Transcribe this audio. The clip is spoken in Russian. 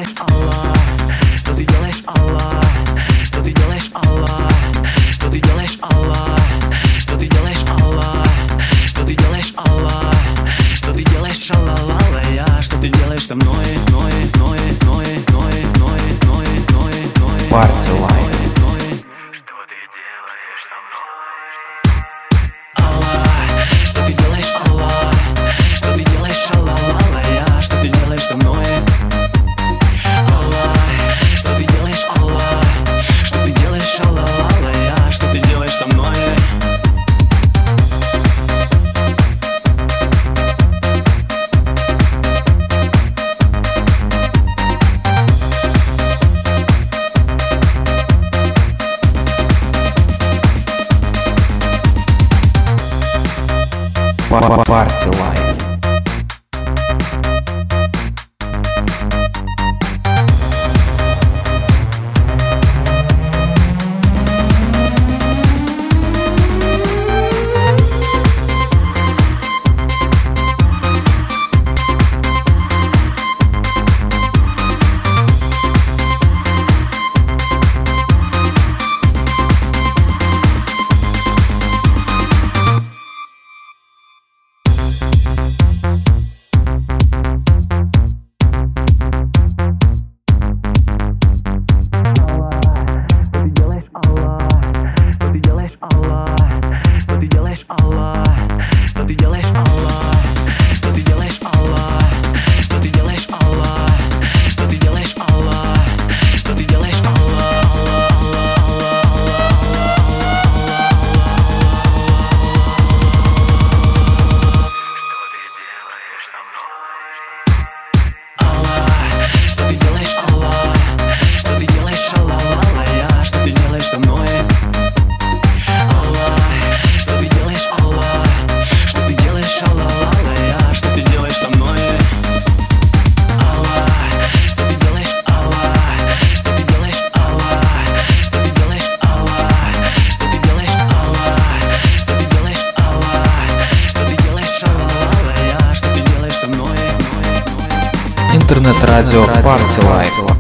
делаешь, Аллах? Что ты делаешь, Аллах? Что ты делаешь, Аллах? Что ты делаешь, Аллах? Что ты делаешь, Аллах? Что ты делаешь, Аллах? Что ты делаешь, шалалала я? Что ты делаешь со мной? Party Life. Что ты делаешь, Аллах? Что ты делаешь, шалалала я? Что ты делаешь со мной? Аллах, что ты делаешь, Аллах? Что ты делаешь, шалалала я? Что ты делаешь со мной? Party Life. Интернет-радио Party Life.